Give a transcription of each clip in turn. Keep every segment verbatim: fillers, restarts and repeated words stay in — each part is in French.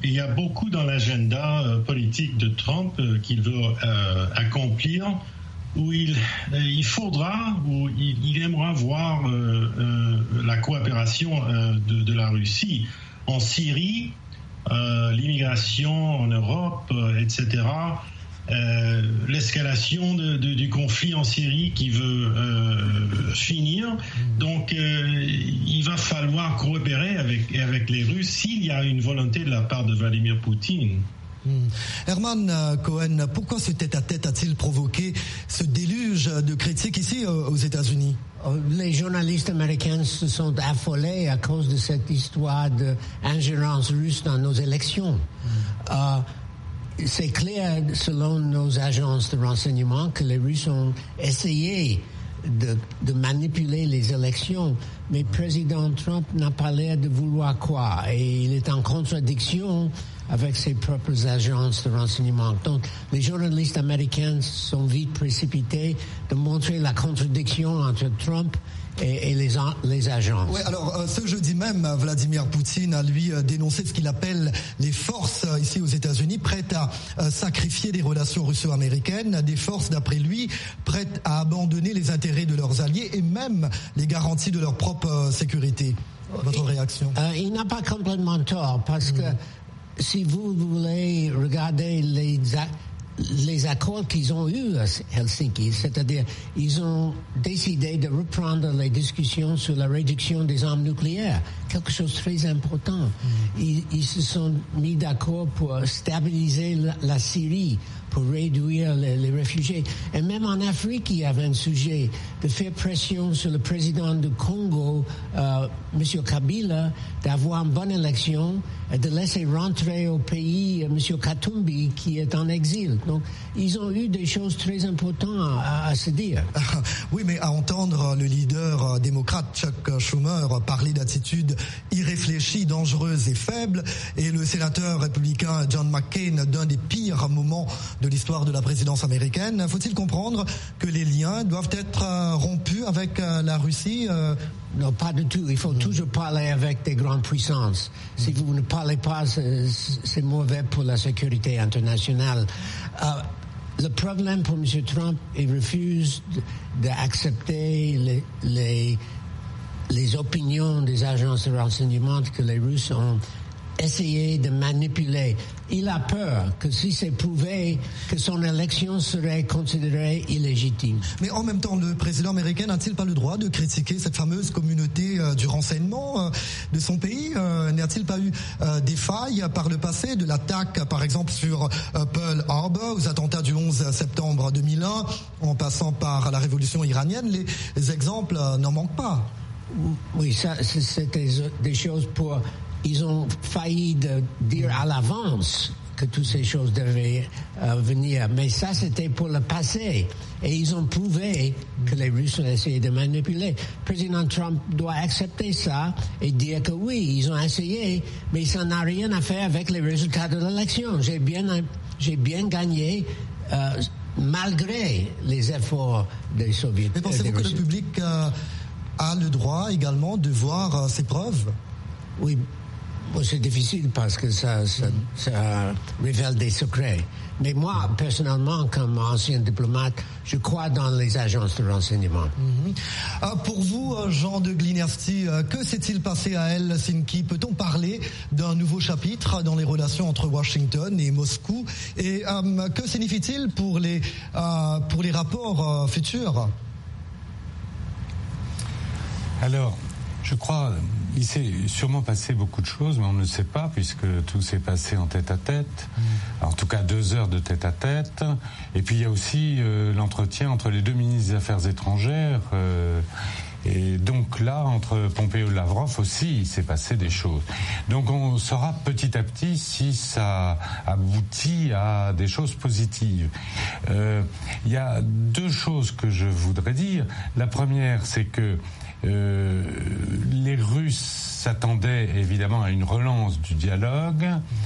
il y a beaucoup dans l'agenda euh, politique de Trump euh, qu'il veut euh, accomplir, où il, euh, il faudra, où il, il aimera voir euh, euh, la coopération euh, de, de la Russie en Syrie, euh, l'immigration en Europe, euh, et cetera. Euh, l'escalation de, de, du conflit en Syrie qui veut euh, finir. Donc euh, il va falloir coopérer avec, avec les Russes s'il y a une volonté de la part de Vladimir Poutine. Hmm. Herman Cohen, pourquoi ce tête-à-tête a-t-il provoqué ce déluge de critiques ici aux États-Unis? Les journalistes américains se sont affolés à cause de cette histoire d'ingérence russe dans nos élections. Hmm. Euh, C'est clair, selon nos agences de renseignement, que les Russes ont essayé de, de manipuler les élections, mais président Trump n'a pas l'air de vouloir quoi, et il est en contradiction avec ses propres agences de renseignement. Donc, les journalistes américains sont vite précipités de montrer la contradiction entre Trump et, et les, les agences. Oui, alors euh, ce jeudi même, Vladimir Poutine a lui euh, dénoncé ce qu'il appelle les forces euh, ici aux États-Unis prêtes à euh, sacrifier des relations russo-américaines, des forces d'après lui prêtes à abandonner les intérêts de leurs alliés et même les garanties de leur propre euh, sécurité. Votre réaction? euh, Il n'a pas complètement tort, parce mmh. que si vous voulez regarder les les accords qu'ils ont eus à Helsinki, c'est-à-dire ils ont décidé de reprendre les discussions sur la réduction des armes nucléaires, quelque chose de très important. Mm. Ils, ils se sont mis d'accord pour stabiliser la, la Syrie, pour réduire les, les réfugiés. Et même en Afrique, il y avait un sujet de faire pression sur le président du Congo, euh, M. Kabila, d'avoir une bonne élection et de laisser rentrer au pays M. Katumbi, qui est en exil. Donc, ils ont eu des choses très importantes à, à se dire. Oui, mais à entendre le leader démocrate Chuck Schumer parler d'attitudes irréfléchies, dangereuses et faibles, et le sénateur républicain John McCain d'un des pires moments de l'histoire de la présidence américaine, faut-il comprendre que les liens doivent être rompus avec la Russie? Non, pas du tout. Il faut mmh. toujours parler avec des grandes puissances. Mmh. Si vous ne parlez pas, c'est, c'est mauvais pour la sécurité internationale. Euh, le problème pour M. Trump, il refuse d'accepter les, les, les opinions des agences de renseignement que les Russes ont essayé de manipuler. Il a peur que si c'est prouvé que son élection serait considérée illégitime. Mais en même temps, le président américain n'a-t-il pas le droit de critiquer cette fameuse communauté euh, du renseignement euh, de son pays? euh, N'a-t-il pas eu euh, des failles par le passé, de l'attaque par exemple sur euh, Pearl Harbor, aux attentats du onze septembre deux mille un, en passant par la révolution iranienne? Les, les exemples euh, n'en manquent pas. Oui, ça, c'était des choses pour... Ils ont failli de dire à l'avance que toutes ces choses devaient euh, venir. Mais ça, c'était pour le passé. Et ils ont prouvé que les Russes ont essayé de manipuler. Le président Trump doit accepter ça et dire que oui, ils ont essayé, mais ça n'a rien à faire avec les résultats de l'élection. J'ai bien, j'ai bien gagné euh, malgré les efforts des Soviétiques. Mais pensez-vous que le public euh, a le droit également de voir euh, ces preuves? Oui. Bon, c'est difficile parce que ça, ça, ça révèle des secrets. Mais moi, personnellement, comme ancien diplomate, je crois dans les agences de renseignement. Mm-hmm. Euh, pour vous, Jean de Glinersti, euh, que s'est-il passé à Helsinki? Peut-on parler d'un nouveau chapitre dans les relations entre Washington et Moscou? Et euh, que signifie-t-il pour les, euh, pour les rapports euh, futurs? Alors, je crois... Il s'est sûrement passé beaucoup de choses, mais on ne sait pas, puisque tout s'est passé en tête-à-tête, mmh. en tout cas deux heures de tête-à-tête. Et puis il y a aussi euh, l'entretien entre les deux ministres des Affaires étrangères. Euh, et donc là, entre Pompeo et Lavrov aussi, il s'est passé des choses. Donc on saura petit à petit si ça aboutit à des choses positives. Euh, il y a deux choses que je voudrais dire. La première, c'est que Euh, les Russes s'attendaient évidemment à une relance du dialogue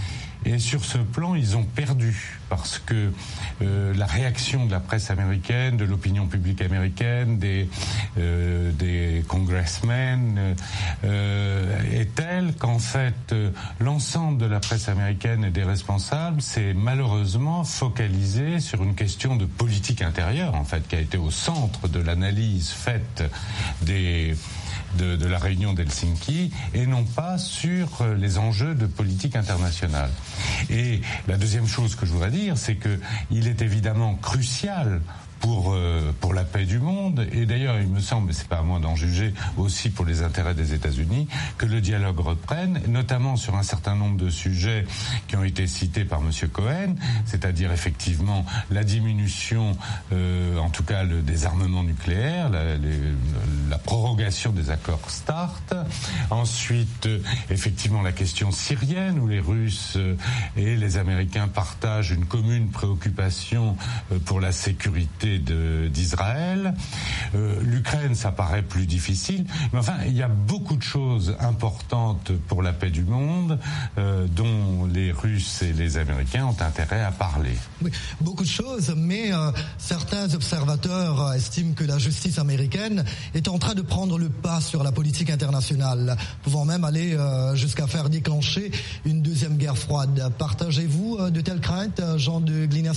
Et sur ce plan, ils ont perdu parce que euh, la réaction de la presse américaine, de l'opinion publique américaine, des, euh, des congressmen euh, est telle qu'en fait euh, l'ensemble de la presse américaine et des responsables s'est malheureusement focalisé sur une question de politique intérieure en fait qui a été au centre de l'analyse faite des De, de la réunion d'Helsinki et non pas sur les enjeux de politique internationale. Et la deuxième chose que je voudrais dire, c'est que il est évidemment crucial pour euh, pour la paix du monde et d'ailleurs il me semble, mais c'est pas à moi d'en juger, aussi pour les intérêts des États-Unis, que le dialogue reprenne, notamment sur un certain nombre de sujets qui ont été cités par Monsieur Cohen, c'est-à-dire effectivement la diminution, euh, en tout cas le désarmement nucléaire, la, les, la prorogation des accords START, ensuite euh, effectivement la question syrienne où les Russes euh, et les Américains partagent une commune préoccupation euh, pour la sécurité De, d'Israël. Euh, L'Ukraine, ça paraît plus difficile, mais enfin, il y a beaucoup de choses importantes pour la paix du monde euh, dont les Russes et les Américains ont intérêt à parler. Oui, beaucoup de choses, mais euh, certains observateurs estiment que la justice américaine est en train de prendre le pas sur la politique internationale, pouvant même aller euh, jusqu'à faire déclencher une deuxième guerre froide. Partagez-vous euh, de telles craintes, Jean de Glinasti ?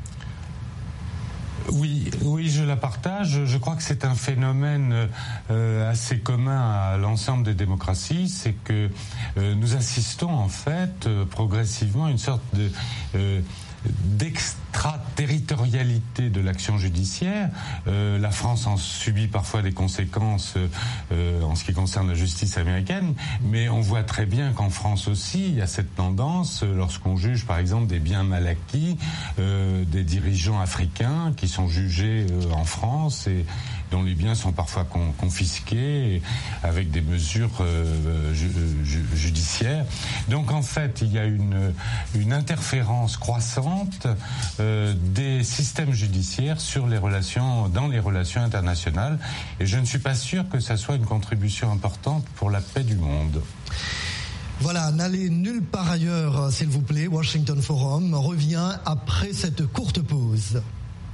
Oui, oui, je la partage. Je crois que c'est un phénomène euh, assez commun à l'ensemble des démocraties, c'est que euh, nous assistons en fait euh, progressivement à une sorte de euh, d'extraterritorialité de l'action judiciaire. Euh, la France en subit parfois des conséquences euh, en ce qui concerne la justice américaine, mais on voit très bien qu'en France aussi, il y a cette tendance, lorsqu'on juge par exemple des biens mal acquis, euh, des dirigeants africains qui sont jugés euh, en France et dont les biens sont parfois con, confisqués avec des mesures euh, ju, ju, judiciaires. Donc en fait, il y a une, une interférence croissante euh, des systèmes judiciaires sur les relations, dans les relations internationales. Et je ne suis pas sûr que ça soit une contribution importante pour la paix du monde. Voilà, n'allez nulle part ailleurs, s'il vous plaît. Washington Forum revient après cette courte pause.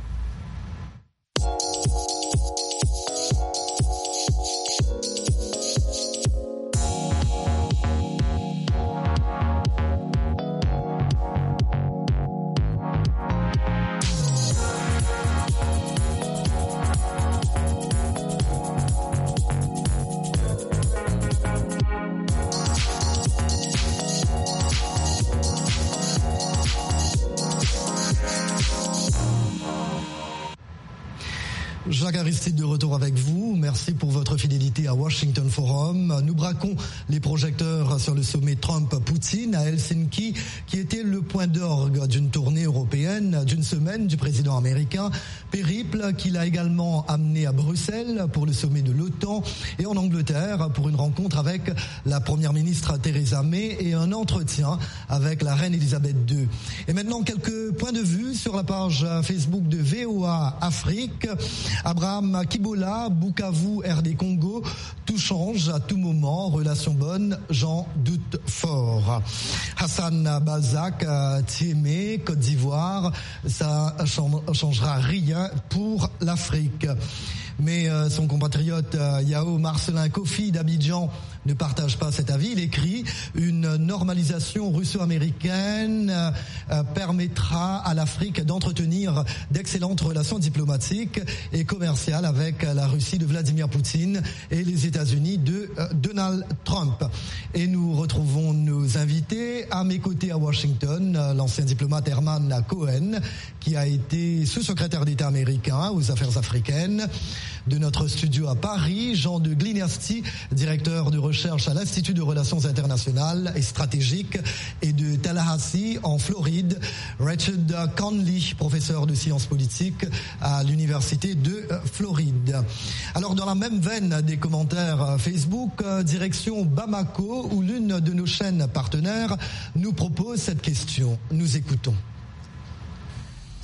Jacques Aristide de retour avec vous. Merci pour votre fidélité à Washington Forum. Nous braquons les projecteurs sur le sommet Trump-Poutine à Helsinki, qui était le point d'orgue d'une tournée européenne d'une semaine du président américain. Périple qu'il a également amené à Bruxelles pour le sommet de l'OTAN et en Angleterre pour une rencontre avec la première ministre Theresa May et un entretien avec la reine Elisabeth deux. Et maintenant, quelques points de vue sur la page Facebook de V O A Afrique. Abraham Kibola, Bukavu, R D Congo, tout change à tout moment, relation bonne, j'en doute fort. Hassan Balzac, Thiémé, Côte d'Ivoire, ça changera rien pour l'Afrique. Mais euh, son compatriote euh, Yao Marcelin Kofi d'Abidjan ne partage pas cet avis. Il écrit « Une normalisation russo-américaine euh, permettra à l'Afrique d'entretenir d'excellentes relations diplomatiques et commerciales avec la Russie de Vladimir Poutine et les États-Unis de euh, Donald Trump. » Et nous retrouvons nos invités à mes côtés à Washington, euh, l'ancien diplomate Herman Cohen, qui a été sous-secrétaire d'État américain aux affaires africaines. De notre studio à Paris, Jean de Glinasti, directeur de recherche à l'Institut de Relations Internationales et Stratégiques, et de Tallahassee, en Floride, Richard Conley, professeur de sciences politiques à l'Université de Floride. Alors, dans la même veine des commentaires Facebook, direction Bamako, où l'une de nos chaînes partenaires nous propose cette question. Nous écoutons.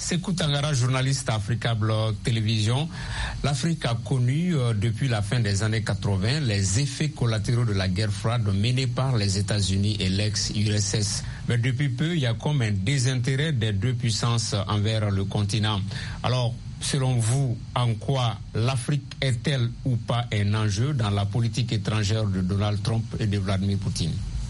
Sékou Tangara, journaliste Africa Blog Télévision. L'Afrique a connu euh, depuis la fin des années quatre-vingts les effets collatéraux de la guerre froide menée par les États-Unis et l'ex-U R S S. Mais depuis peu, il y a comme un désintérêt des deux puissances envers le continent. Alors, selon vous, en quoi l'Afrique est-elle ou pas un enjeu dans la politique étrangère de Donald Trump et de Vladimir Poutine?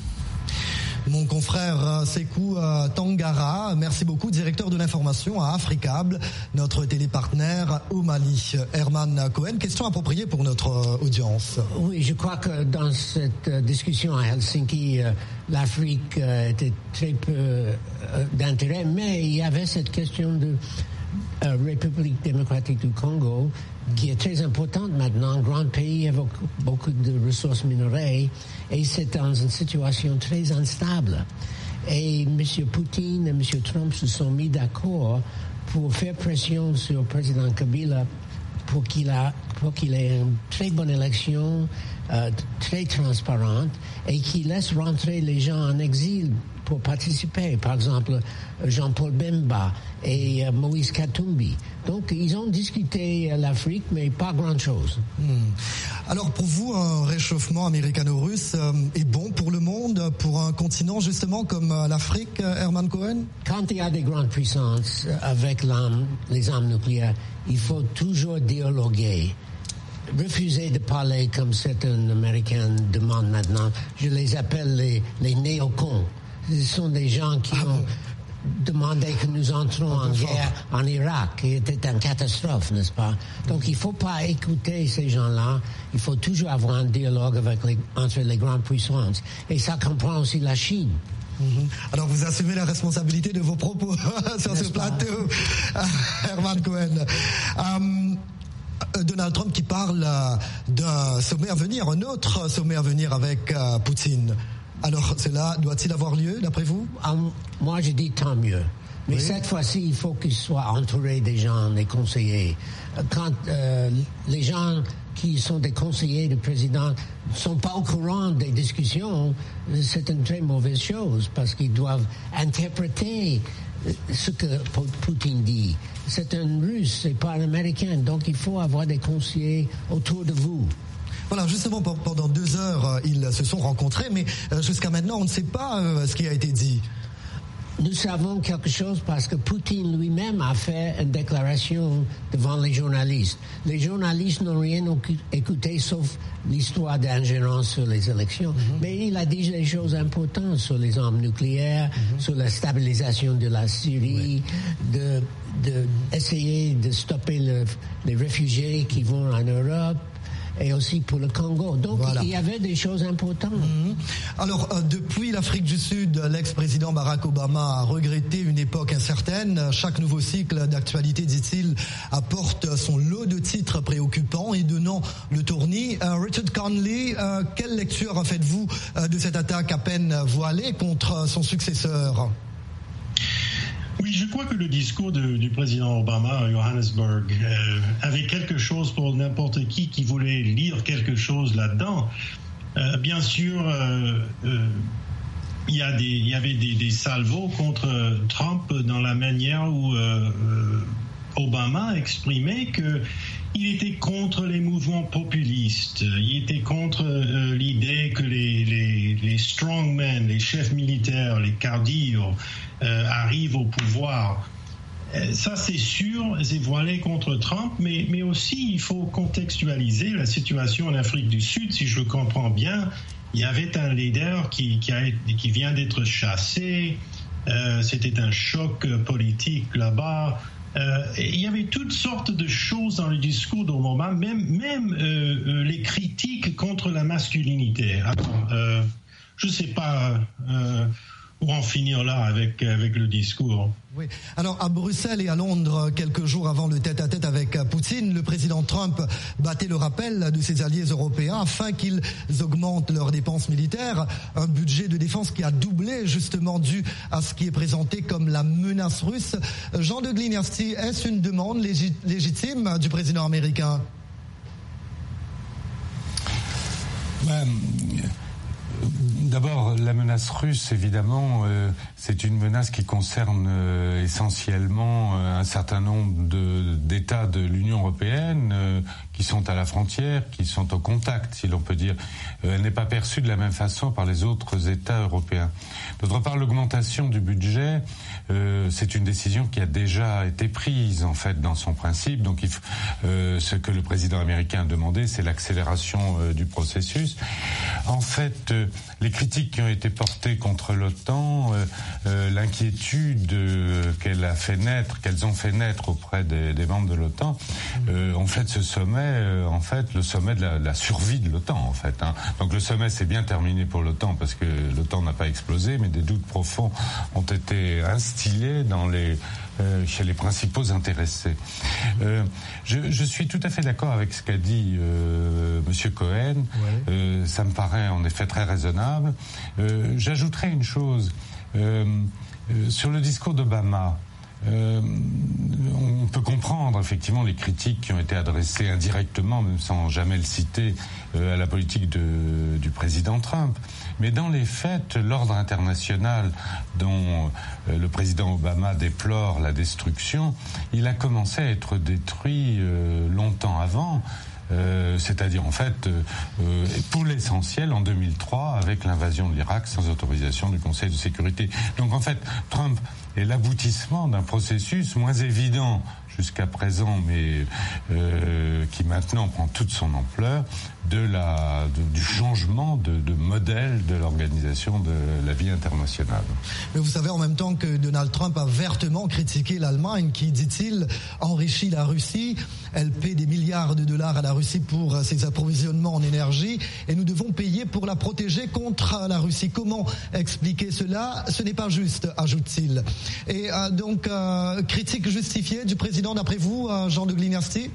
Mon confrère Sékou Tangara, merci beaucoup, directeur de l'information à Africable, notre télépartenaire au Mali. Herman Cohen, question appropriée pour notre audience. Oui, je crois que dans cette discussion à Helsinki, l'Afrique était très peu d'intérêt, mais il y avait cette question de euh, République démocratique du Congo, qui est très importante maintenant, un grand pays avec beaucoup de ressources minerais, et c'est dans une situation très instable. Et M. Poutine et M. Trump se sont mis d'accord pour faire pression sur le président Kabila pour qu'il a, pour qu'il ait une très bonne élection, euh, très transparente, et qu'il laisse rentrer les gens en exil pour participer, par exemple Jean-Paul Bemba et Moïse Katumbi. Donc ils ont discuté l'Afrique, mais pas grand-chose. Hmm. Alors pour vous, un réchauffement américano-russe euh, est bon pour le monde, pour un continent justement comme euh, l'Afrique, Herman Cohen? Quand il y a des grandes puissances avec l'arme, les armes nucléaires, il faut toujours dialoguer. Refuser de parler comme certains Américains demandent maintenant. Je les appelle les, les néocons. Ce sont des gens qui ah ont bon. demandé que nous entrons en guerre en Irak, qui était une catastrophe, n'est-ce pas? Donc il ne faut pas écouter ces gens-là. Il faut toujours avoir un dialogue avec les, entre les grandes puissances. Et ça comprend aussi la Chine. Mm-hmm. Alors vous assumez la responsabilité de vos propos sur ce plateau, Herman Cohen. Um, Donald Trump qui parle d'un sommet à venir, un autre sommet à venir avec uh, Poutine. Alors, cela doit-il avoir lieu, d'après vous? um, Moi, je dis tant mieux. Mais oui. Cette fois-ci, il faut qu'il soit entouré des gens, des conseillers. Quand euh, les gens qui sont des conseillers du président ne sont pas au courant des discussions, c'est une très mauvaise chose, parce qu'ils doivent interpréter ce que Poutine dit. C'est un Russe, c'est pas un Américain, donc il faut avoir des conseillers autour de vous. Voilà, justement, pendant deux heures, ils se sont rencontrés, mais jusqu'à maintenant, on ne sait pas ce qui a été dit. Nous savons quelque chose parce que Poutine lui-même a fait une déclaration devant les journalistes. Les journalistes n'ont rien écouté sauf l'histoire d'ingérence sur les élections. Mm-hmm. Mais il a dit des choses importantes sur les armes nucléaires, mm-hmm. sur la stabilisation de la Syrie, oui. de, de essayer de stopper le, les réfugiés qui vont en Europe. Et aussi pour le Congo. Donc, voilà. Il y avait des choses importantes. Mmh. Alors, euh, depuis l'Afrique du Sud, l'ex-président Barack Obama a regretté une époque incertaine. Chaque nouveau cycle d'actualité, dit-il, apporte son lot de titres préoccupants et donnant le tournis. Euh, Richard Conley, euh, quelle lecture faites-vous euh, de cette attaque à peine voilée contre son successeur ? Oui, je crois que le discours de, du président Obama à Johannesburg euh, avait quelque chose pour n'importe qui qui voulait lire quelque chose là-dedans. Euh, bien sûr, euh, euh, il y, a des, il y avait des, des salvos contre Trump dans la manière où euh, Obama exprimait que il était contre les mouvements populistes. Il était contre euh, l'idée que les, les, les strongmen, les chefs militaires, les caudillos euh, arrivent au pouvoir. Euh, ça, c'est sûr, c'est voilé contre Trump, mais, mais aussi, il faut contextualiser la situation en Afrique du Sud. Si je le comprends bien, il y avait un leader qui, qui, a, qui vient d'être chassé. Euh, c'était un choc politique là-bas. Euh, il y avait toutes sortes de choses dans le discours d'Obama, même, même euh, euh, les critiques contre la masculinité. Alors, euh, je ne sais pas euh, où en finir là avec, avec le discours. Oui. Alors, à Bruxelles et à Londres, quelques jours avant le tête-à-tête avec Poutine, le président Trump battait le rappel de ses alliés européens afin qu'ils augmentent leurs dépenses militaires. Un budget de défense qui a doublé, justement, dû à ce qui est présenté comme la menace russe. Jean de Gliniasti, est-ce une demande légit- légitime du président américain ? Ben, D'abord, la menace russe, évidemment, euh, c'est une menace qui concerne euh, essentiellement euh, un certain nombre de, d'États de l'Union européenne euh, qui sont à la frontière, qui sont au contact, si l'on peut dire. Euh, elle n'est pas perçue de la même façon par les autres États européens. D'autre part, l'augmentation du budget, euh, c'est une décision qui a déjà été prise, en fait, dans son principe. Donc, il faut, euh, ce que le président américain a demandé, c'est l'accélération euh, du processus. En fait, euh, les critiques qui ont été portées contre l'OTAN, euh, euh, l'inquiétude euh, qu'elle a fait naître, qu'elles ont fait naître auprès des, des membres de l'OTAN, euh, ont fait de ce sommet, euh, en fait, le sommet de la, de la survie de l'OTAN, en fait. Hein. Donc le sommet s'est bien terminé pour l'OTAN parce que l'OTAN n'a pas explosé, mais des doutes profonds ont été instillés dans les Euh, chez les principaux intéressés. Euh, je, je suis tout à fait d'accord avec ce qu'a dit euh, Monsieur Cohen. Ouais. Euh, ça me paraît en effet très raisonnable. Euh, j'ajouterais une chose. Euh, euh, sur le discours d'Obama, Euh, on peut comprendre effectivement les critiques qui ont été adressées indirectement, même sans jamais le citer, euh, à la politique de, du président Trump. Mais dans les faits, l'ordre international dont euh, le président Obama déplore la destruction, il a commencé à être détruit euh, longtemps avant. Euh, c'est-à-dire en fait euh, pour l'essentiel en deux mille trois avec l'invasion de l'Irak sans autorisation du Conseil de sécurité. Donc en fait Trump est l'aboutissement d'un processus moins évident jusqu'à présent, mais euh, qui maintenant prend toute son ampleur, de la, de, du changement de, de modèle de l'organisation de la vie internationale. Mais vous savez en même temps que Donald Trump a vertement critiqué l'Allemagne qui, dit-il, enrichit la Russie. Elle paie des milliards de dollars à la Russie pour ses approvisionnements en énergie et nous devons payer pour la protéger contre la Russie. Comment expliquer cela? Ce n'est pas juste, ajoute-t-il. Et euh, donc, euh, critique justifiée du président d'après vous, Jean de Gliniasti?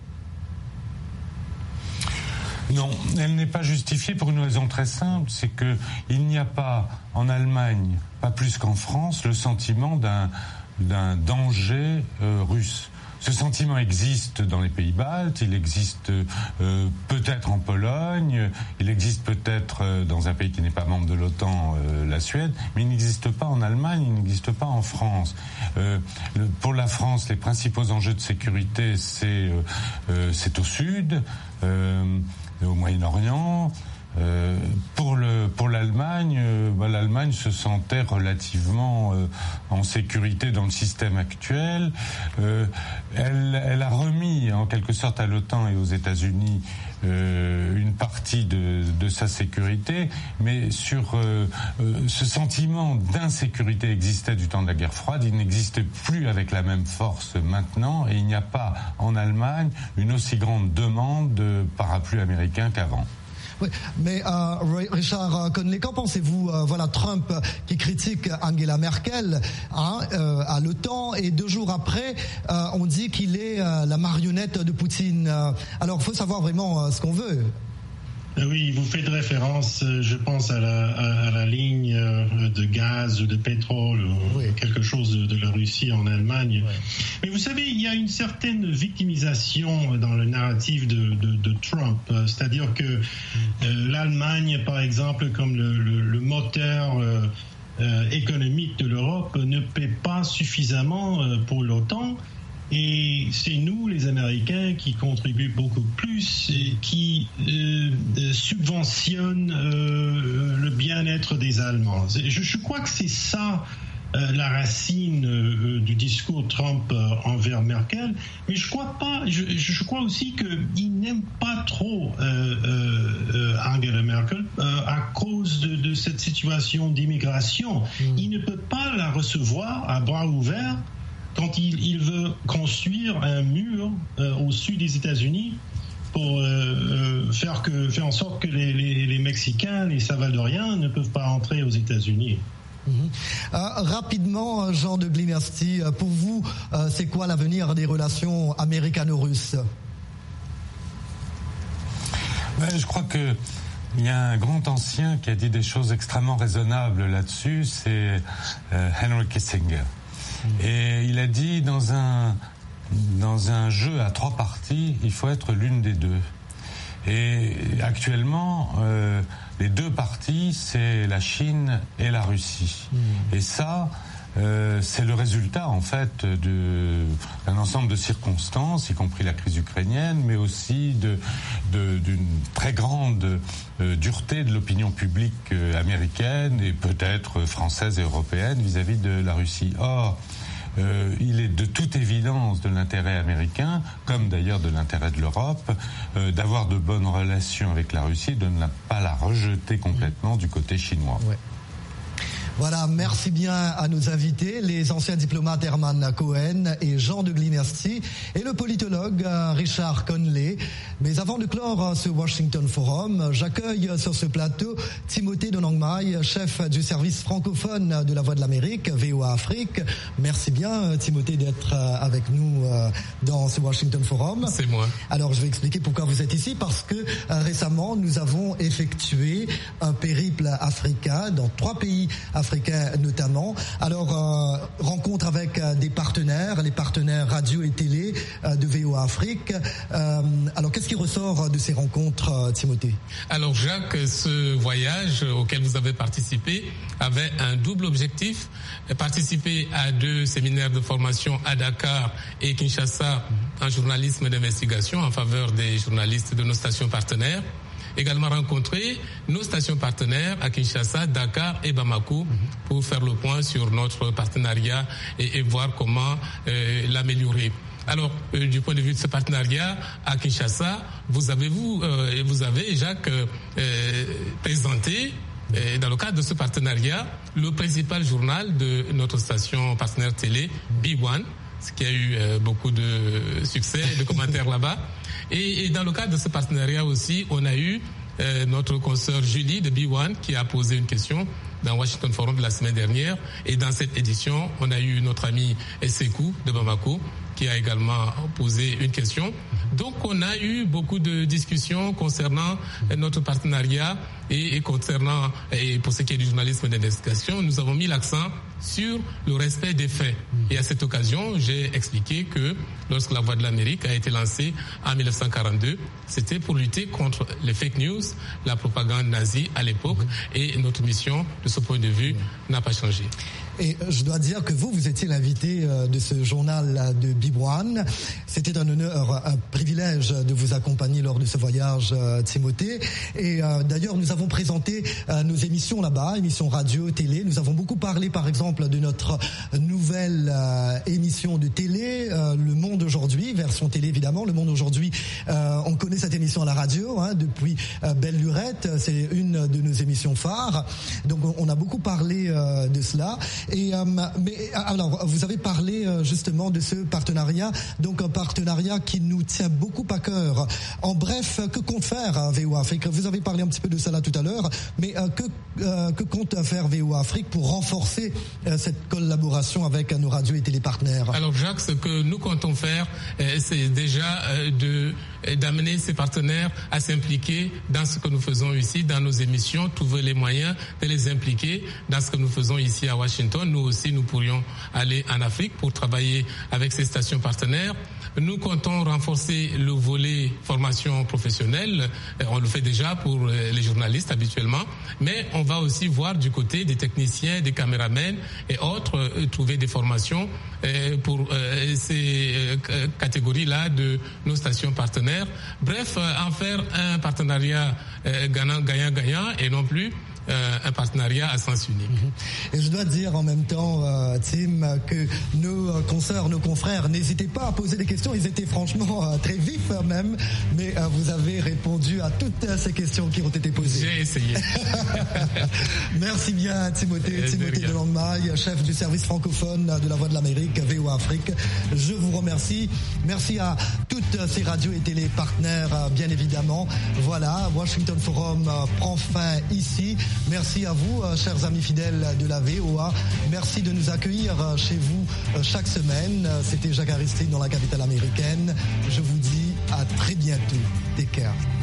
Non, elle n'est pas justifiée pour une raison très simple, c'est que il n'y a pas en Allemagne, pas plus qu'en France, le sentiment d'un, d'un danger euh, russe. Ce sentiment existe dans les pays baltes, il existe euh, peut-être en Pologne, il existe peut-être euh, dans un pays qui n'est pas membre de l'OTAN, euh, la Suède, mais il n'existe pas en Allemagne, il n'existe pas en France. Euh, le, pour la France, les principaux enjeux de sécurité, c'est, euh, euh, c'est au sud, euh, au Moyen-Orient. Euh, pour le pour l'Allemagne, euh, bah, l'Allemagne se sentait relativement euh, en sécurité dans le système actuel. Euh, elle, elle a remis en quelque sorte à l'OTAN et aux États-Unis euh, une partie de, de sa sécurité, mais sur euh, euh, ce sentiment d'insécurité existait du temps de la guerre froide, il n'existe plus avec la même force maintenant, et il n'y a pas en Allemagne une aussi grande demande de parapluies américains qu'avant. Oui, mais euh, Richard Conley, qu'en pensez-vous? euh, Voilà, Trump qui critique Angela Merkel hein, euh, à l'OTAN, et deux jours après, euh, on dit qu'il est euh, la marionnette de Poutine. Euh, alors, il faut savoir vraiment euh, ce qu'on veut. Oui, vous faites référence, je pense, à la, à, à la ligne de gaz ou de pétrole ou oui. quelque chose de, de la Russie en Allemagne. Oui. Mais vous savez, il y a une certaine victimisation dans le narratif de, de, de Trump. C'est-à-dire que euh, l'Allemagne, par exemple, comme le, le, le moteur euh, euh, économique de l'Europe, ne paie pas suffisamment euh, pour l'OTAN. Et c'est nous, les Américains, qui contribuent beaucoup plus et qui euh, subventionnent euh, le bien-être des Allemands. Je, je crois que c'est ça euh, la racine euh, du discours Trump euh, envers Merkel. Mais je crois pas. Je, je crois aussi qu'il n'aime pas trop euh, euh, Angela Merkel euh, à cause de, de cette situation d'immigration. Mmh. Il ne peut pas la recevoir à bras ouverts quand il, il veut construire un mur euh, au sud des États-Unis pour euh, faire, que, faire en sorte que les, les, les Mexicains, les Salvadoriens ne peuvent pas entrer aux États-Unis. Mmh. Euh, rapidement, Jean de Gliniasti, pour vous, euh, c'est quoi l'avenir des relations américano-russes? Ben, je crois que il y a un grand ancien qui a dit des choses extrêmement raisonnables là-dessus, c'est euh, Henry Kissinger. Et il a dit, dans un, dans un jeu à trois parties, il faut être l'une des deux. Et actuellement, euh, les deux parties, c'est la Chine et la Russie. Mmh. Et ça, euh, c'est le résultat en fait de, d'un ensemble de circonstances, y compris la crise ukrainienne, mais aussi de, de, d'une très grande euh, dureté de l'opinion publique euh, américaine et peut-être française et européenne vis-à-vis de la Russie. Or, Euh, il est de toute évidence de l'intérêt américain, comme d'ailleurs de l'intérêt de l'Europe, euh, d'avoir de bonnes relations avec la Russie, de ne pas la rejeter complètement du côté chinois. Ouais. Voilà, merci bien à nos invités, les anciens diplomates Herman Cohen et Jean de Glinersti et le politologue Richard Conley. Mais avant de clore ce Washington Forum, j'accueille sur ce plateau Timothée Donangmai, chef du service francophone de la Voix de l'Amérique, V O A Afrique. Merci bien Timothée d'être avec nous dans ce Washington Forum. C'est moi. Alors je vais expliquer pourquoi vous êtes ici, parce que récemment nous avons effectué un périple africain dans trois pays africains. Africains notamment. Alors, euh, rencontre avec euh, des partenaires, les partenaires radio et télé euh, de V O A Afrique. Euh, alors, qu'est-ce qui ressort de ces rencontres, euh, Timothée? Alors, Jacques, ce voyage auquel vous avez participé avait un double objectif. Participer à deux séminaires de formation à Dakar et Kinshasa en journalisme d'investigation en faveur des journalistes de nos stations partenaires. Également rencontrer nos stations partenaires à Kinshasa, Dakar et Bamako pour faire le point sur notre partenariat et, et voir comment euh, l'améliorer. Alors, euh, du point de vue de ce partenariat à Kinshasa, vous avez vous, euh, vous avez Jacques euh, euh, présenté euh, dans le cadre de ce partenariat le principal journal de notre station partenaire télé, B un, ce qui a eu euh, beaucoup de succès, de commentaires là-bas. Et, et dans le cadre de ce partenariat aussi, on a eu euh, notre consoeur Julie de B un qui a posé une question dans Washington Forum de la semaine dernière. Et dans cette édition, on a eu notre ami Essekou de Bamako qui a également posé une question. Donc on a eu beaucoup de discussions concernant notre partenariat et, et concernant, et pour ce qui est du journalisme d'investigation, nous avons mis l'accent sur le respect des faits. Et à cette occasion, j'ai expliqué que lorsque la Voix de l'Amérique a été lancée en dix-neuf cent quarante-deux, c'était pour lutter contre les fake news, la propagande nazie à l'époque, et notre mission, de ce point de vue, n'a pas changé. Et je dois dire que vous, vous étiez l'invité de ce journal de B un. C'était un honneur, un privilège de vous accompagner lors de ce voyage, Timothée. Et euh, d'ailleurs, nous avons présenté euh, nos émissions là-bas, émissions radio, télé. Nous avons beaucoup parlé, par exemple, de notre nouvelle euh, émission de télé, euh, Le Monde Aujourd'hui, version télé évidemment. Le Monde Aujourd'hui, euh, on connaît cette émission à la radio hein, depuis euh, Belle Lurette. C'est une de nos émissions phares. Donc, on a beaucoup parlé euh, de cela. Et euh, mais alors, vous avez parlé euh, justement de ce partenariat, donc un partenariat qui nous tient beaucoup à cœur. En bref, que compte faire V O A Afrique? Vous avez parlé un petit peu de cela tout à l'heure, mais euh, que euh, que compte faire V O A Afrique pour renforcer euh, cette collaboration avec nos radios et télépartenaires? Alors Jacques, ce que nous comptons faire, euh, c'est déjà euh, de d'amener ces partenaires à s'impliquer dans ce que nous faisons ici, dans nos émissions, trouver les moyens de les impliquer dans ce que nous faisons ici à Washington. Nous aussi, nous pourrions aller en Afrique pour travailler avec ces stations partenaires. Nous comptons renforcer le volet formation professionnelle. On le fait déjà pour les journalistes habituellement, mais on va aussi voir du côté des techniciens, des caméramens et autres, trouver des formations pour ces catégories-là de nos stations partenaires. Bref, en faire un partenariat gagnant-gagnant et non plus Euh, un partenariat à sens unique. Et je dois dire en même temps, euh, Tim, que nos euh, consoeurs, nos confrères, n'hésitez pas à poser des questions. Ils étaient franchement euh, très vifs même, mais euh, vous avez répondu à toutes ces questions qui ont été posées. J'ai essayé. Merci bien, Timothée, euh, Timothée Donangmai, chef du service francophone de la Voix de l'Amérique, V O A Afrique. Je vous remercie. Merci à toutes ces radios et télé partenaires, bien évidemment. Voilà, Washington Forum euh, prend fin ici. Merci à vous, euh, chers amis fidèles de la V O A. Merci de nous accueillir euh, chez vous euh, chaque semaine. Euh, C'était Jacques Aristide dans la capitale américaine. Je vous dis à très bientôt. Take care.